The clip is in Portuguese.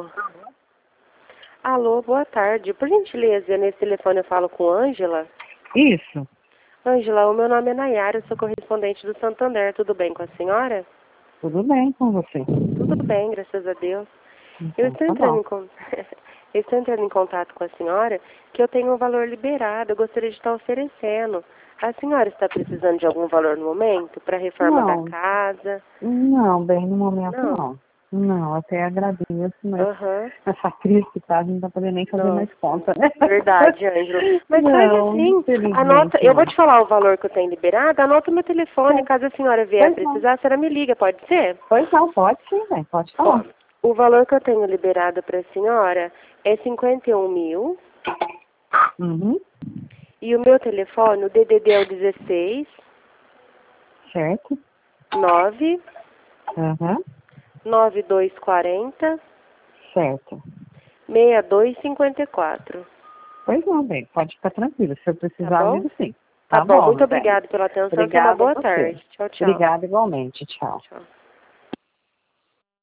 Alô? Alô, boa tarde. Por gentileza, nesse telefone eu falo com Ângela? Isso. Ângela, o meu nome é Nayara, eu sou correspondente do Santander. Tudo bem com a senhora? Tudo bem com você? Tudo bem, graças a Deus. Então, Eu estou tá entrando bom. eu estou entrando em contato com a senhora que eu tenho um valor liberado, eu gostaria de estar oferecendo. A senhora está precisando de algum valor no momento para a reforma da Não, casa? não, bem, no momento Não. não. Não, até agradeço, mas Aham. essa crise que tá, a gente não tá podendo nem fazer Nossa, mais conta, né? verdade, Ângelo. Mas faz Não, assim, anota, infelizmente eu vou não. te falar o valor que eu tenho liberado, anota o meu telefone, Pois, caso a senhora vier a pois não. precisar, a senhora me liga, pode ser? Pois não, pode sim, velho, pode Ó, falar. o valor que eu tenho liberado para a senhora é 51 mil Uhum, e o meu telefone, o DDD é o 16 certo. 9 Uhum, 9240 certo. 6254. Pois não, bem, pode ficar tranquilo. Se eu Tá precisar, eu bom? ligo sim. Tá Tá bom, bom, muito meu bem. obrigada pela atenção, tenha uma Obrigada a boa você. tarde. Tchau, tchau. Obrigada igualmente. Tchau. Tchau.